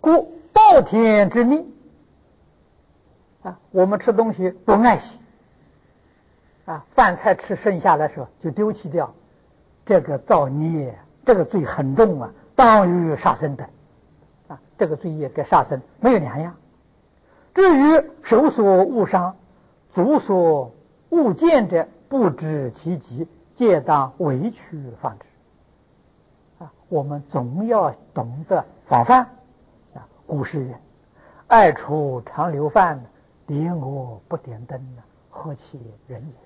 故暴天之逆啊，我们吃东西不爱惜啊，饭菜吃剩下的时候就丢弃掉，这个造孽，这个罪很重啊，当于杀生等啊，这个罪业跟杀生没有两样。至于手所误伤，足所误见者，不知其极，皆当为去防之啊。我们总要懂得防范啊。古诗云：“爱厨常留饭，点我不点灯，何其人也！”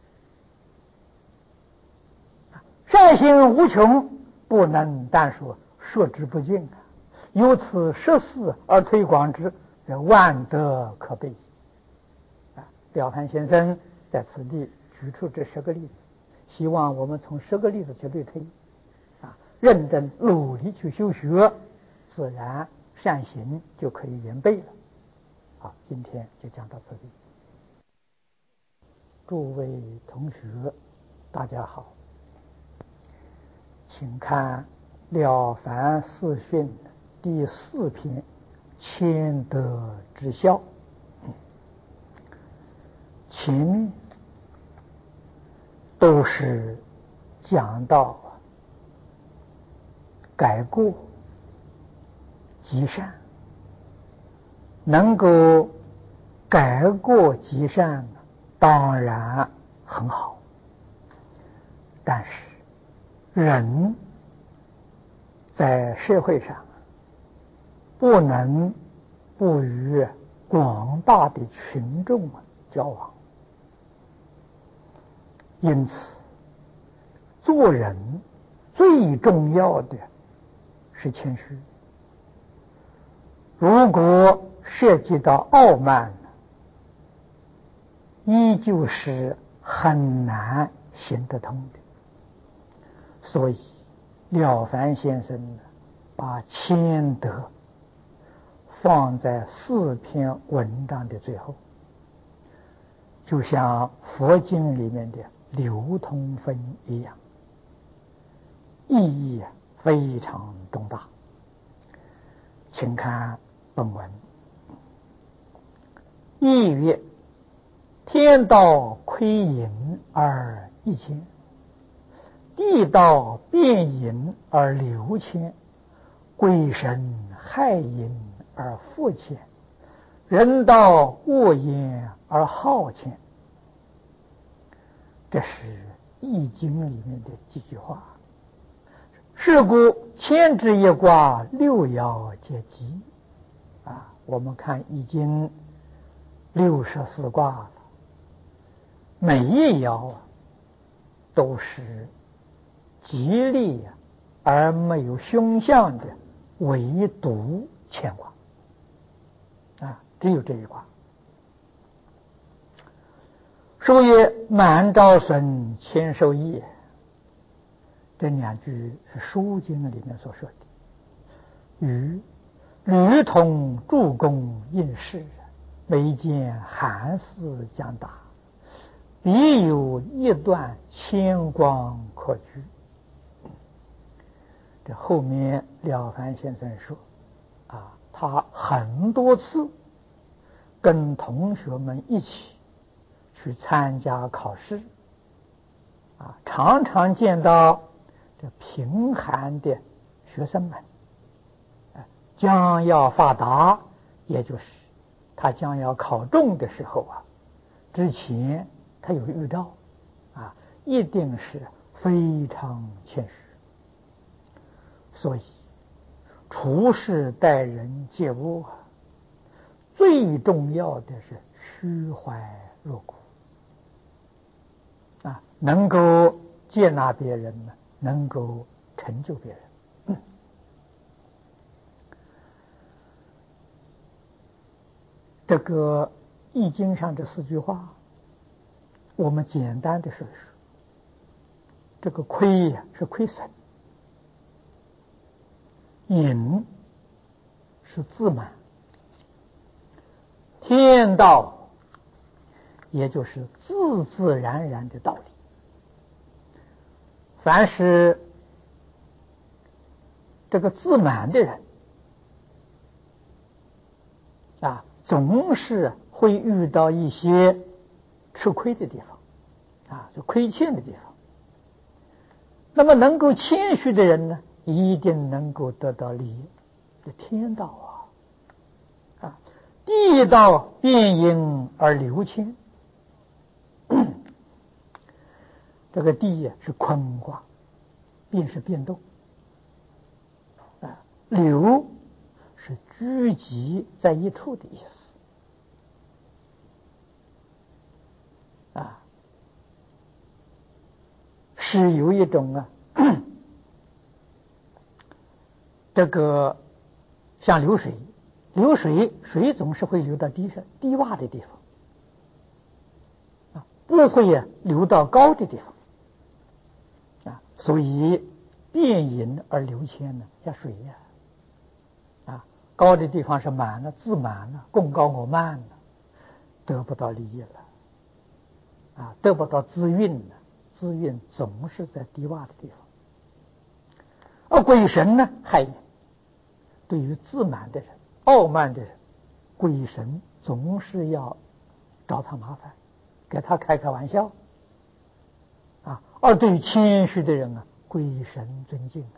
善行无穷，不能单说，说之不尽啊。由此十事而推广之，则万德可备啊。了凡先生在此地举出这10个例子，希望我们从10个例子去类推啊，认真努力去修学，自然善行就可以圆备了。好，今天就讲到这里。诸位同学，大家好，请看《了凡四训》第4篇《谦德之孝》。前面都是讲到改过积善，能够改过积善当然很好，但是人在社会上不能不与广大的群众交往，因此做人最重要的是谦虚。如果涉及到傲慢，依旧是很难行得通的。所以了凡先生把谦德放在4篇文章的最后，就像佛经里面的流通分一样，意义非常重大。请看本文。意曰：天道亏盈而益谦，地道变盈而流谦，鬼神害盈而富谦，人道恶言而好谦。这是易经里面的几句话。是故谦之一卦，6爻皆吉啊。我们看易经64卦，每一爻都是吉利而没有凶相的，唯独乾卦啊，只有这一卦。书曰：满招损，谦受益。这2句是书经里面所说的。与吕统助攻应试，每见寒士将达，必有一段谦光可居。这后面了凡先生说啊，他很多次跟同学们一起去参加考试啊，常常见到这贫寒的学生们将要发达，也就是他将要考中的时候啊，之前他有预兆啊，一定是非常谦虚。所以处事待人接物最重要的是虚怀若谷啊，能够接纳别人，能够成就别人。这个易经上这4句话，我们简单的说一说。这个亏是亏损，盈是自满，天道也就是自自然然的道理。凡是这个自满的人， 总是会遇到一些吃亏的地方，就亏欠的地方。那么能够谦虚的人呢，一定能够得到利益。这天道地道变盈而流谦。这个地是坤卦，变是变动，流是聚集在一处的意思，是有一种这个像流水，水总是会流到低洼的地方，不会流到高的地方，所以变盈而流谦呢，像水高的地方是满了，自满了，共高我慢了，得不到利益了，得不到资运了，资运总是在低洼的地方。而鬼神呢，害人。对于自满的人、傲慢的人，鬼神总是要找他麻烦，给他开玩笑，而对于谦虚的人鬼神尊敬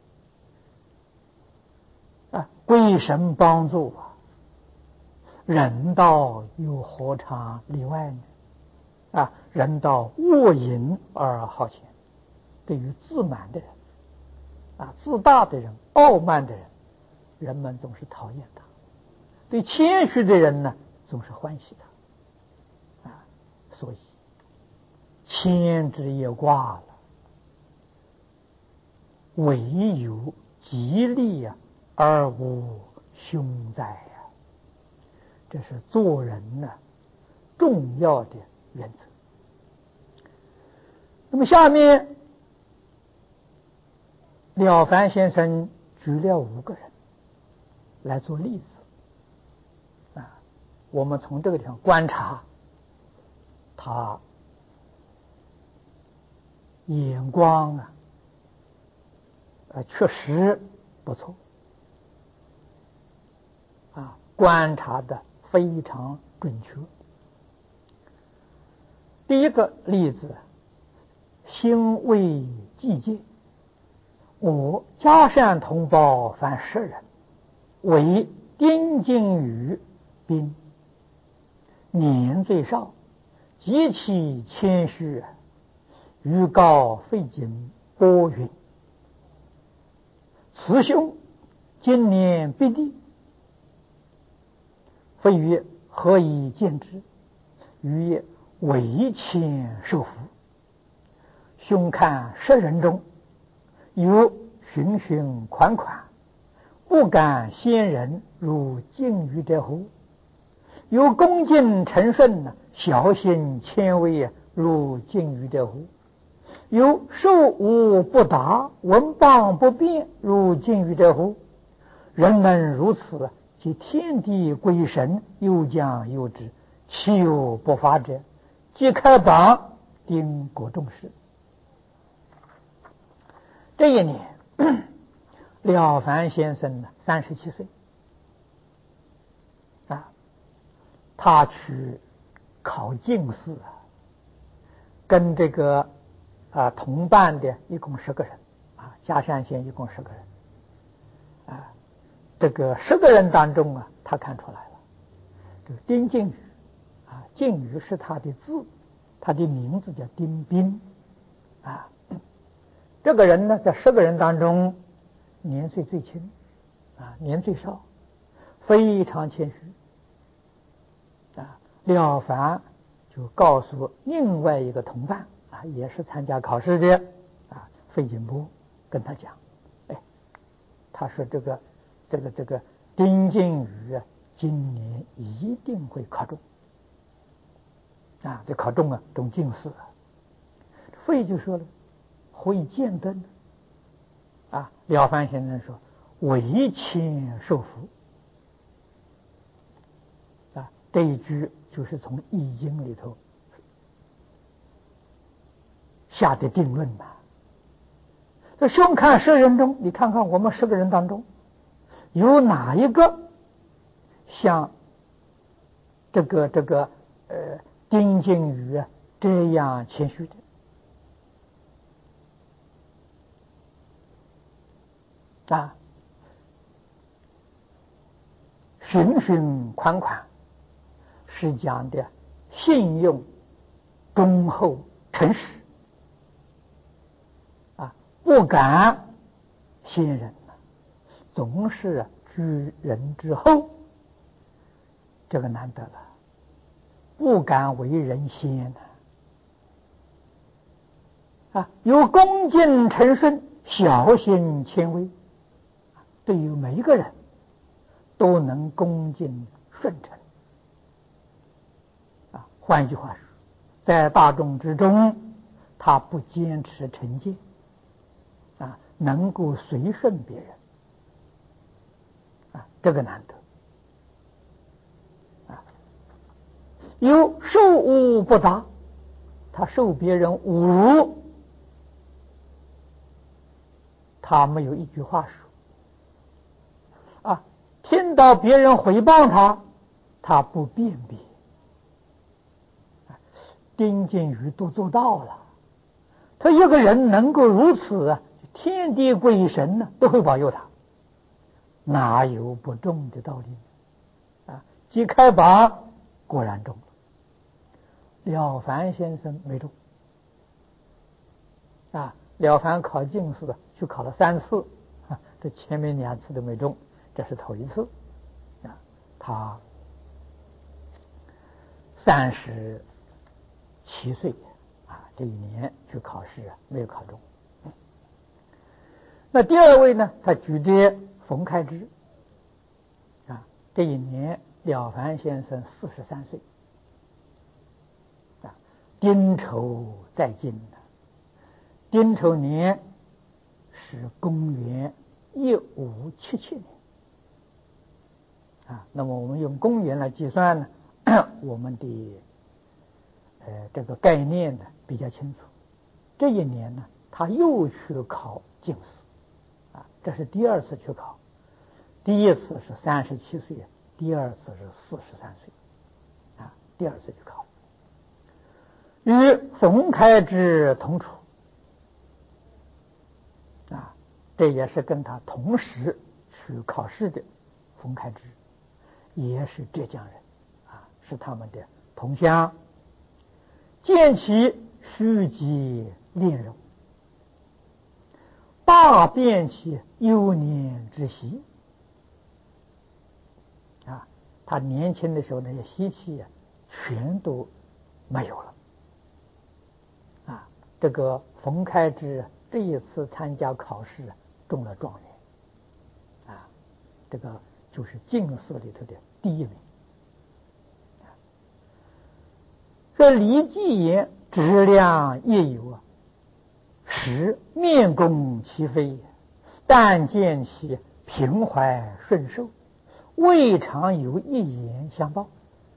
鬼神帮助人道又何尝例外呢？人道恶淫而好谦。对于自满的人自大的人、傲慢的人，人们总是讨厌他；对谦虚的人呢，总是欢喜他。所以谦之也卦了，唯有吉利而无凶哉这是做人重要的原则。那么下面了凡先生举了5个人来做例子我们从这个地方观察他眼光确实不错观察的非常准确。第一个例子，心未计戒，我家善同胞凡10人，为丁金宇兵，年最少，极其谦虚，于告费尽波云。此兄今年必第，非曰何以见之？于曰为谦受福。兄看10人中，有循循款款，不敢先人如敬语者乎？有恭敬诚顺，小心谦微如敬语者乎？有受无不达，文邦不变如敬语者乎？人们如此，即天地鬼神有将有之，其有不发者？即开榜定国重视。这一年了凡先生37岁他去考进士跟这个同伴的一共10个人嘉山县一共10个人这个10个人当中他看出来了，这个丁敬宇敬宇是他的字，他的名字叫丁宾这个人呢，在10个人当中年岁最轻年最少，非常谦虚了凡就告诉另外一个同伴也是参加考试的费锦波，跟他讲他说这个丁敬宇今年一定会考中这考中中进士费就说了会见灯了凡先生说为谦受福这一句就是从《易经》里头下的定论这兄看10人中，你看看我们10个人当中有哪一个像丁敬宇这样谦虚的循循款款，是讲的信用忠厚诚实不敢先人总是居人之后，这个难得了，不敢为人先有恭敬诚顺，小心谦微，对于每一个人都能恭敬顺承换一句话说，在大众之中，他不坚持成见能够随顺别人这个难得有受侮不答，他受别人侮辱，他没有一句话说听到别人诽谤他，他不辩别。丁敬宇都做到了，他一个人能够如此天地鬼神都会保佑他，哪有不中的道理即开拔果然中了。了凡先生没中了凡考进士去考了3次这前面2次都没中，这是头一次他37岁这一年去考试没有考中。那第二位呢，他举的冯开之这一年了凡先生43岁丁丑在晋丁丑年是公元1577年那么我们用公元来计算呢，我们的这个概念呢比较清楚。这一年呢，他又去考进士这是第2次去考，第一次是37岁，第2次是43岁第2次去考，与冯开之同处这也是跟他同时去考试的冯开之，也是浙江人是他们的同乡。见其虚极练柔，大辨其幼年之习他年轻的时候那些习气全都没有了这个冯开之这一次参加考试中了状元这个就是进士里头的第1名。这李继言质量也有时面攻其非，但见其平怀顺受，未尝有一言相报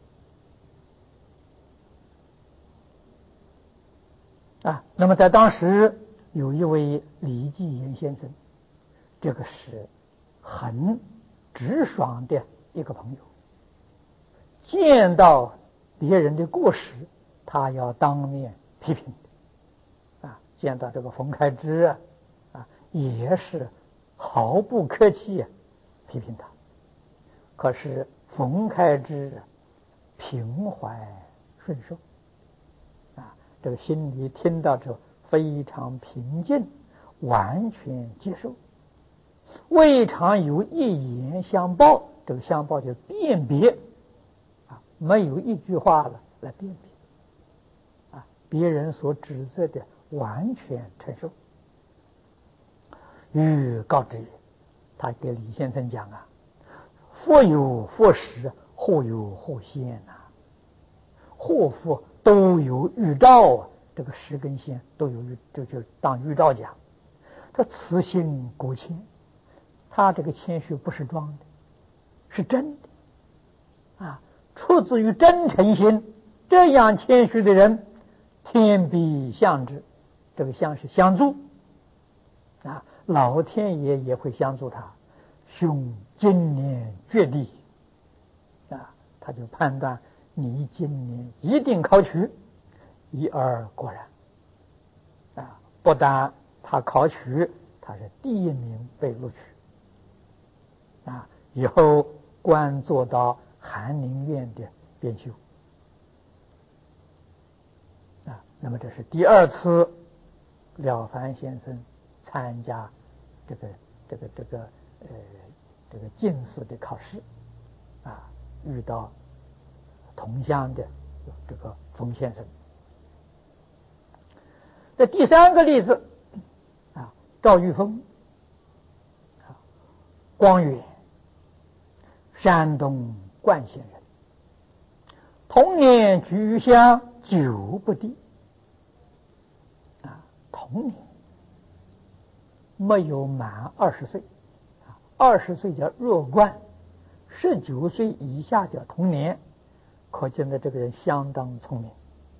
那么在当时有一位李继言先生，这个是很直爽的一个朋友，见到别人的过失他要当面批评见到这个冯开之也是毫不客气批评他。可是冯开之平怀顺受这个心里听到之后非常平静，完全接受，未尝有一言相报，这个相报就辨别没有一句话了来辨别别人所指责的完全承受。欲告之也，他给李先生讲佛有佛实，或有或现祸福都有预兆这个实跟现都有就当预兆讲。他此心果谦，他这个谦虚不是装的，是真的出自于真诚心。这样谦虚的人，天必相之，这个相是相助老天爷也会相助他。兄今年绝地他就判断你今年一定考取，一而果然。不但他考取，他是第1名被录取。以后官做到翰林院的编修。那么这是第2次了凡先生参加这个进士的考试，遇到同乡的这个冯先生。这第3个例子，赵玉峰，光远，山东冠县人，童年居于乡，久不第。童年没有满20岁，20岁叫弱冠，19岁以下叫童年，可见的这个人相当聪明。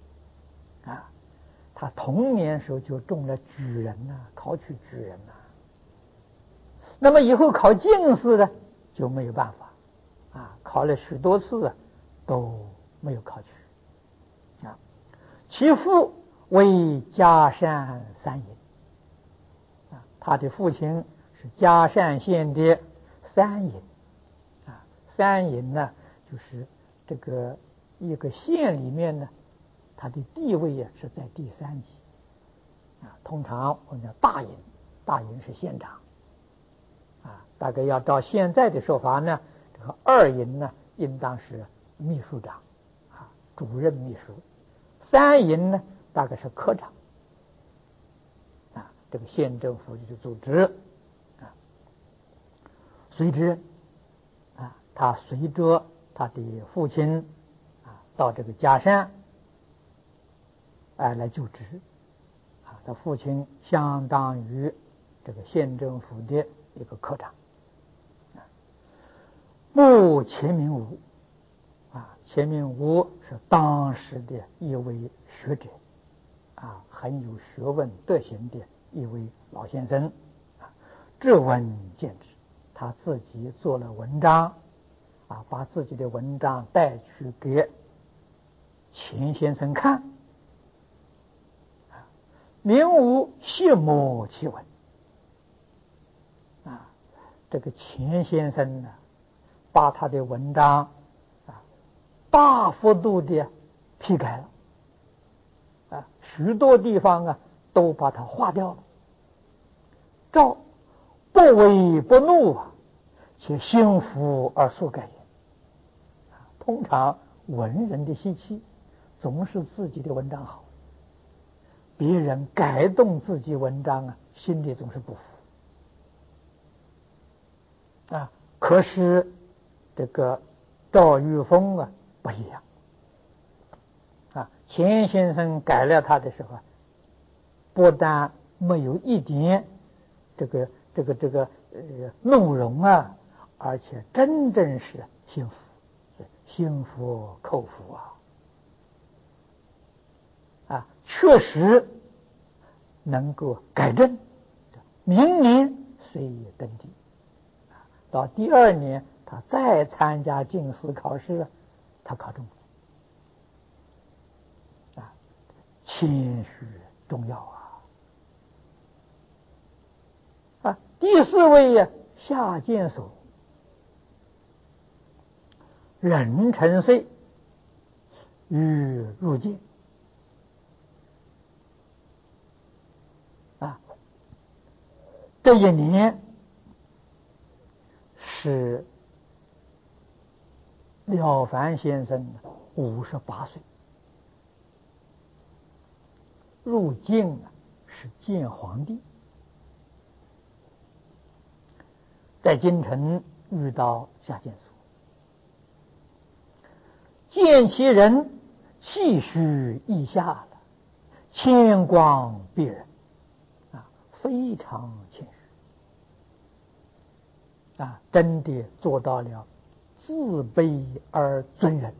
他童年时候就中了举人考取举人那么以后考进士呢就没有办法考了许多次都没有考取其父为嘉善三尹他的父亲是嘉善县的三尹三尹呢就是这个一个县里面呢他的地位是在第3级通常我们讲大尹，大尹是县长大概要照现在的说法呢，这个2尹呢应当是秘书长主任秘书，3尹呢大概是科长这个县政府就组织随之他随着他的父亲到这个嘉善来就职他父亲相当于这个县政府的一个科长穆钱明吾钱明吾是当时的一位学者很有学问德行的一位老先生知闻见智，他自己做了文章把自己的文章带去给钱先生看明吾羡慕其文这个钱先生呢把他的文章大幅度的批改了许多地方都把它划掉了照不为不怒且心服而速改也通常文人的习气总是自己的文章好别人改动自己文章心里总是不服可是这个赵玉峰不一样钱先生改了他的时候不但没有一点这个怒容而且真正是心服口服确实能够改正，明年虽已登第到第2年他再参加进士考试他考中谦虚重要第4位夏建所，壬辰岁与入监这一年是了凡先生58岁，入京是见皇帝，在京城遇到夏建所，见其人气虚意下了，谦光逼人非常谦虚真的做到了自卑而尊人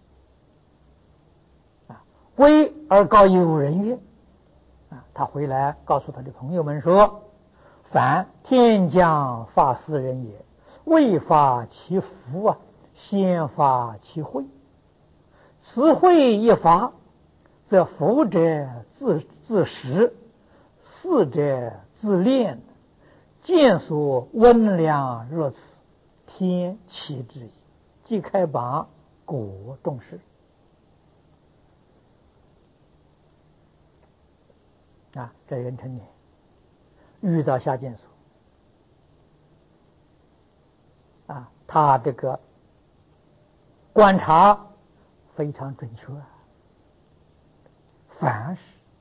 归而告友人曰他回来告诉他的朋友们说凡天将发斯人也，未发其福先发其慧， 此会一法，则福者自食，死者自炼。见所温良若此，天启之矣。即开榜，果重视。这人成年遇到下见所，他这个观察非常准确，凡是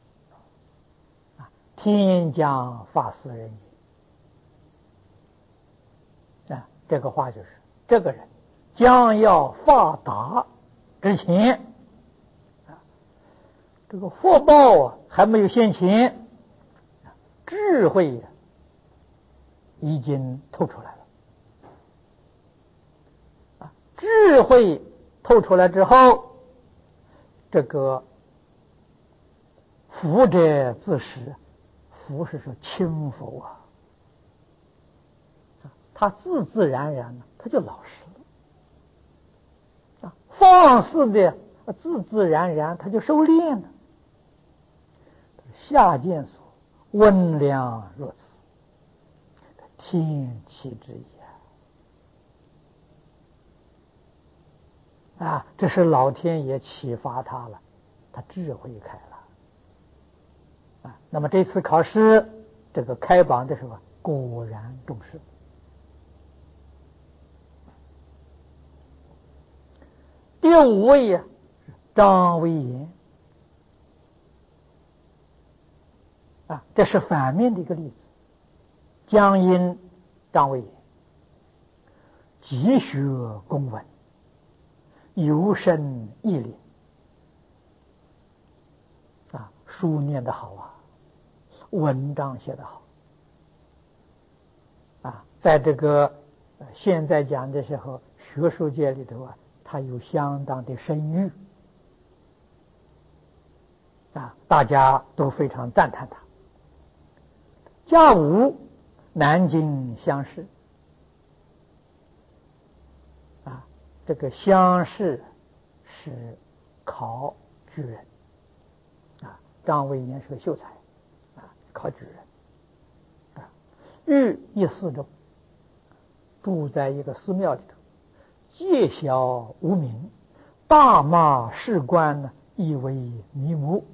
天将发斯人也。这个话就是这个人将要发达之前，这个福报还没有现前，智慧已经透出来了。智慧透出来之后，这个福者自食，福是说轻福他自自然然他就老实了。放肆的自自然然他就收敛了。下见所温良若此，天启之矣这是老天爷启发他了，他智慧开了那么这次考试这个开榜的时候果然重视。第5位张维言这是反面的一个例子。江阴张维言积学公文，尤甚义理书念得好文章写得好在这个现在讲的时候，学术界里头他有相当的声誉大家都非常赞叹他。甲午南京乡试这个乡试是考举人张维言是个秀才考举人寓一寺中，住在一个寺庙里头，戒小无名，大骂士官以为迷目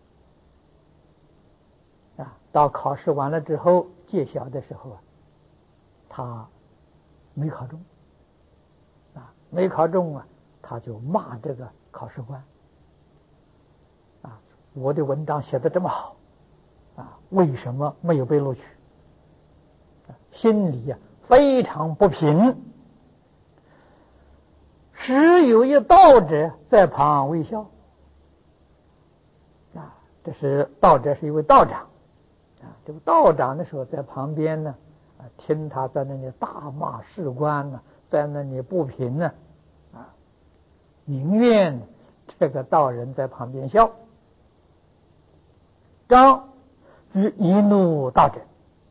到考试完了之后，揭晓的时候他没考中没考中他就骂这个考试官我的文章写得这么好为什么没有被录取？心里非常不平。时有一道者在旁微笑这是道者是一位道长这个道长的时候在旁边呢听他在那里大骂士官在那里不平宁愿这个道人在旁边笑。张于一怒道者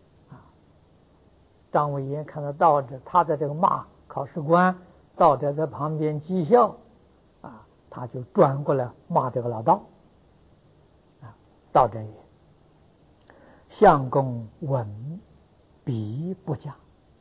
张维言看到道者他在这个骂考试官，道者在旁边讥笑他就转过来骂这个老道道者也相公文笔不佳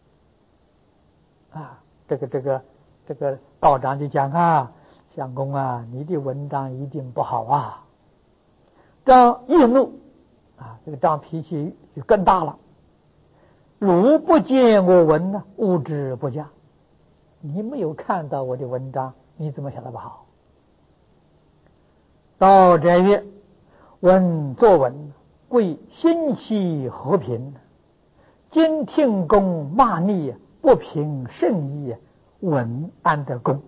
这个道长就讲相公你的文章一定不好张易怒这个张脾气就更大了。如不见我文物之不佳，你没有看到我的文章，你怎么晓得不好？道者曰：文作文贵心气和平，今听公骂逆，不凭圣意，文安得公？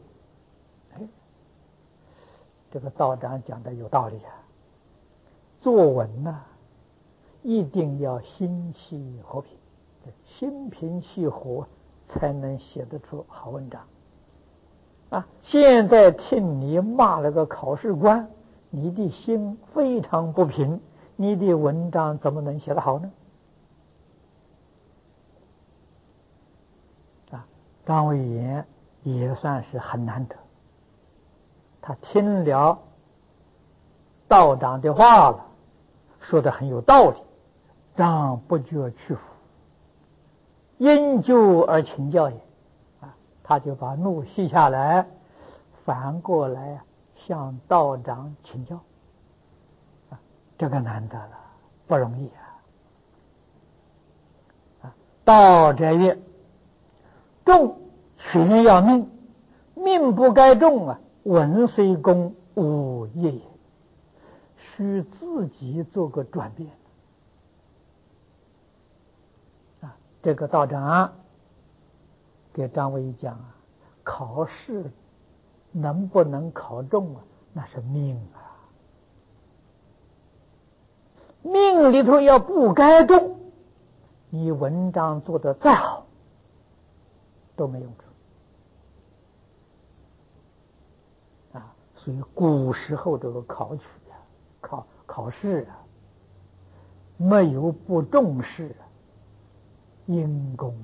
这个道长讲的有道理作文一定要心气和平，心平气和才能写得出好文章现在听你骂了个考试官，你的心非常不平，你的文章怎么能写得好呢？张维言也算是很难得， 他听了道长的话了，说的很有道理，让不觉屈服，因救而请教也。他就把怒息下来，反过来向道长请教。这个难得了，不容易道者曰：众全要命，命不该众文虽公无业也，需自己做个转变。这个道长给张维讲考试能不能考中那是命命里头要不该中，你文章做得再好都没用处所以古时候这个考取考试没有不重视因功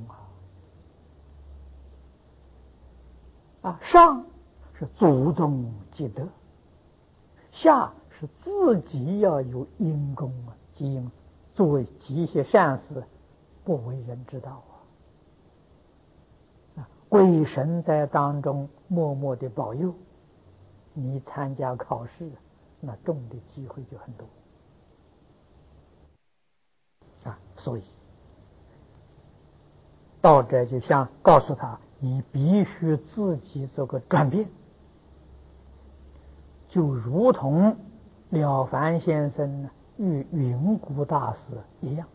上是祖宗积德，下是自己要有因功积因，作为积一些善事，不为人知道鬼神在当中默默的保佑你，参加考试那中的机会就很多所以道者就像告诉他，你必须自己做个转变，就如同了凡先生与云谷大师一样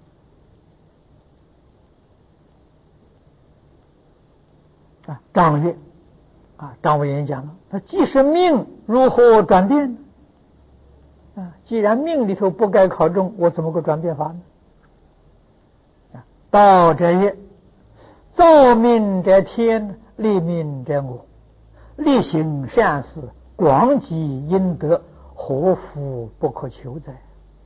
张悦张维言讲了，他既是命，如何转变既然命里头不该考中，我怎么个转变法呢？道者曰：造命者天，立命者我，力行善事，广积阴德，何福不可求哉？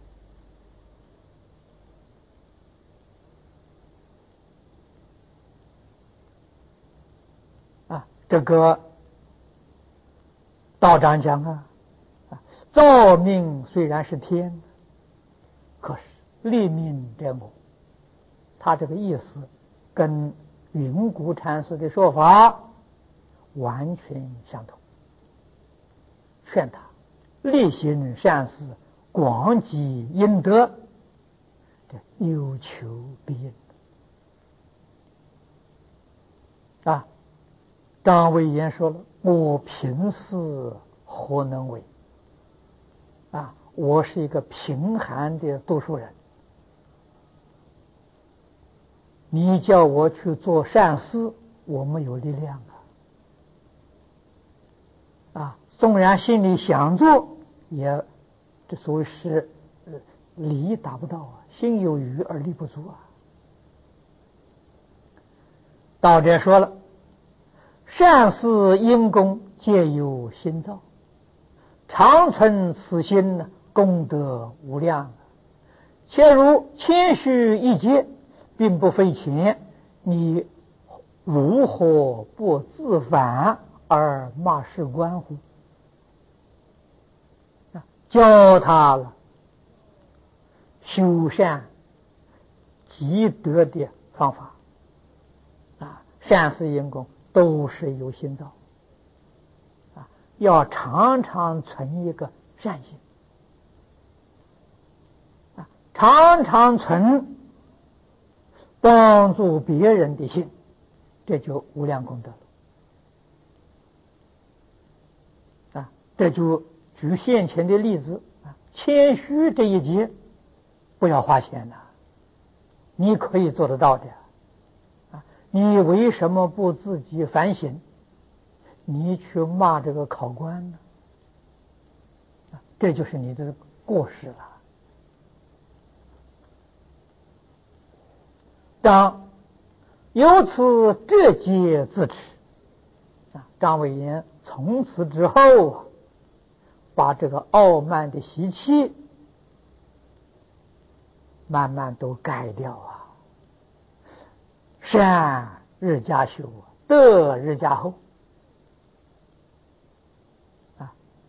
这个道长讲造命虽然是天，可是立命者我，他这个意思跟云谷禅师的说法完全相同，劝他力行善事，广积阴德，这有求必应张维言说了，我平时何能为我是一个贫寒的读书人，你叫我去做善事，我没有力量纵然心里想做，也这所谓是力达不到心有余而力不足道者说了，善事因功皆由心造，常存此心功德无量，且如谦虚一节，并不费钱，你如何不自反而骂世官乎？教他了修善积德的方法善事因功都是由心造要常常存一个善心常常存帮助别人的心，这就无量功德了这就举现前的例子谦虚这一节不要花钱了，你可以做得到的你为什么不自己反省？你去骂这个考官呢？这就是你的过失了。张由此这节自持张维言从此之后把这个傲慢的习气慢慢都改掉善日加修，德日加厚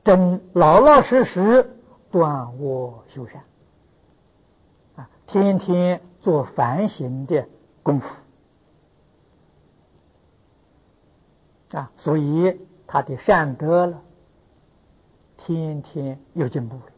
真老老实实断恶修善天天做反省的功夫所以他的善德了，天天有进步了。